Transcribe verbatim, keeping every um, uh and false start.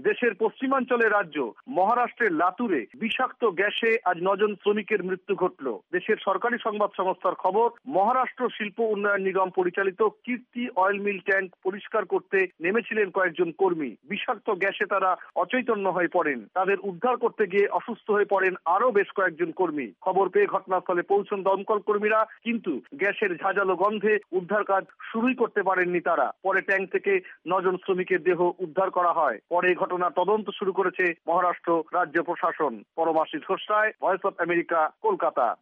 দেশের পশ্চিমাঞ্চলের রাজ্য মহারাষ্ট্রের লাতুরে বিষাক্ত গ্যাসে আজ নজন শ্রমিকের মৃত্যু ঘটল। দেশের সরকারি সংবাদ সংস্থার খবর, মহারাষ্ট্র শিল্প উন্নয়ন নিগম পরিচালিত কীর্তি অয়েল মিল ট্যাঙ্ক পরিষ্কার করতে নেমেছিলেন কয়েকজন কর্মী। বিষাক্ত গ্যাসে তারা অচৈতন্য হয়ে পড়েন। তাদের উদ্ধার করতে গিয়ে অসুস্থ হয়ে পড়েন আরো বেশ কয়েকজন কর্মী। খবর পেয়ে ঘটনাস্থলে পৌঁছন দমকল কর্মীরা, কিন্তু গ্যাসের ঝাঁঝালো গন্ধে উদ্ধার কাজ শুরুই করতে পারেননি তারা। পরে ট্যাঙ্ক থেকে নজন শ্রমিকের দেহ উদ্ধার করা হয়। পরে ঘটনা তদন্ত শুরু করেছে মহারাষ্ট্র রাজ্য প্রশাসন। Paramashis Ghosh, voice of America, Kolkata.